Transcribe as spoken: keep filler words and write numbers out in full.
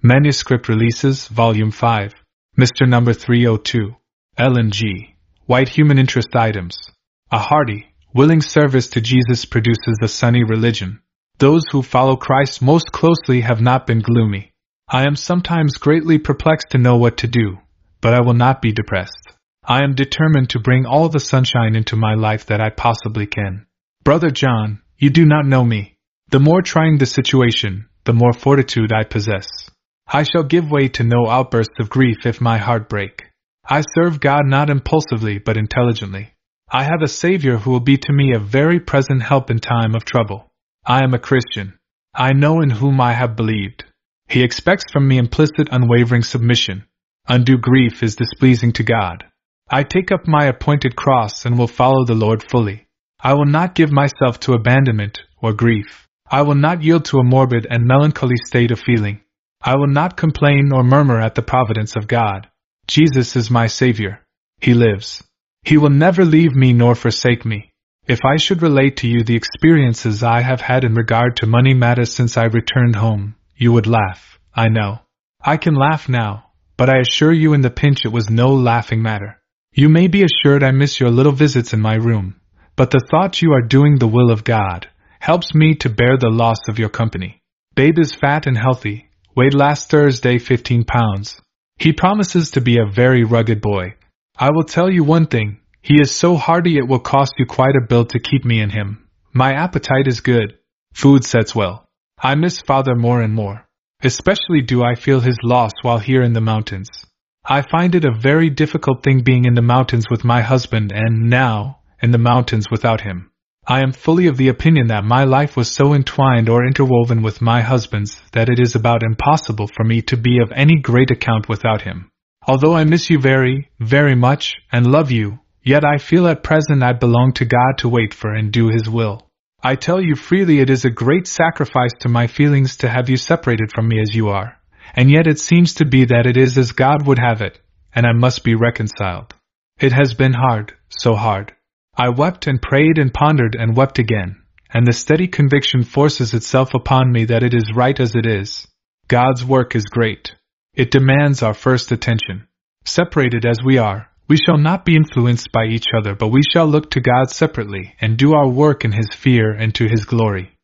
Manuscript Releases, Volume five. Mister Number three oh two. Ellen G. White. Human Interest Items. A hearty, willing service to Jesus produces a sunny religion. Those who follow Christ most closely have not been gloomy. I am sometimes greatly perplexed to know what to do, but I will not be depressed. I am determined to bring all the sunshine into my life that I possibly can. Brother John, you do not know me. The more trying the situation, the more fortitude I possess. I shall give way to no outbursts of grief if my heart break. I serve God not impulsively but intelligently. I have a Savior who will be to me a very present help in time of trouble. I am a Christian. I know in whom I have believed. He expects from me implicit unwavering submission. Undue grief is displeasing to God. I take up my appointed cross and will follow the Lord fully. I will not give myself to abandonment or grief. I will not yield to a morbid and melancholy state of feeling. I will not complain or murmur at the providence of God. Jesus is my Savior. He lives. He will never leave me nor forsake me. If I should relate to you the experiences I have had in regard to money matters since I returned home, you would laugh, I know. I can laugh now, but I assure you in the pinch it was no laughing matter. You may be assured I miss your little visits in my room, but the thought you are doing the will of God helps me to bear the loss of your company. Babe is fat and healthy, weighed last Thursday fifteen pounds. He promises to be a very rugged boy. I will tell you one thing, he is so hearty it will cost you quite a bill to keep me in him. My appetite is good. Food sets well. I miss Father more and more. Especially do I feel his loss while here in the mountains. I find it a very difficult thing being in the mountains with my husband and, now, in the mountains without him. I am fully of the opinion that my life was so entwined or interwoven with my husband's that it is about impossible for me to be of any great account without him. Although I miss you very, very much, and love you, yet I feel at present I belong to God to wait for and do His will. I tell you freely it is a great sacrifice to my feelings to have you separated from me as you are, and yet it seems to be that it is as God would have it, and I must be reconciled. It has been hard, so hard. I wept and prayed and pondered and wept again, and the steady conviction forces itself upon me that it is right as it is. God's work is great. It demands our first attention. Separated as we are, we shall not be influenced by each other, but we shall look to God separately and do our work in His fear and to His glory.